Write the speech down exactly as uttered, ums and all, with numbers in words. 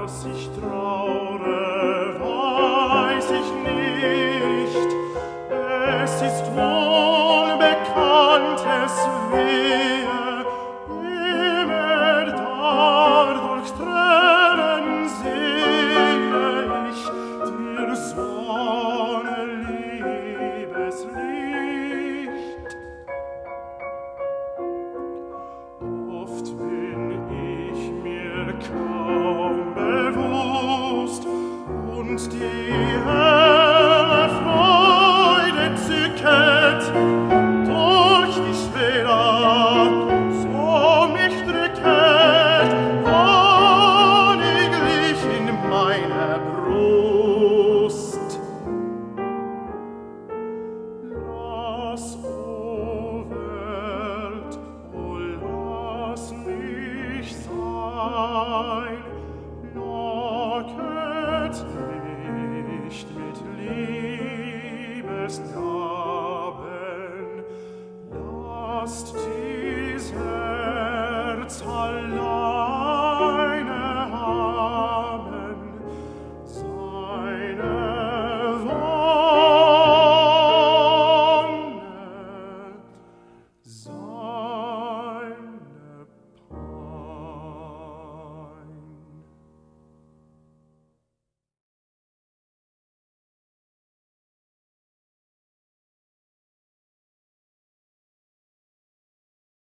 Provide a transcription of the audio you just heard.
dass ich traure, weiß ich nicht. Es ist wohl bekannt, es wehe, immer da durch Tränen sehe ich dir Sonne, Liebeslicht. Oft bin ich mir kaum bewusst und die helle Freude zücket durch die Schwere, so mich drücket, wonniglich in meiner Brust. Lass, o Welt, o lass mich sein, locket nicht mit Liebesgaben, lasst die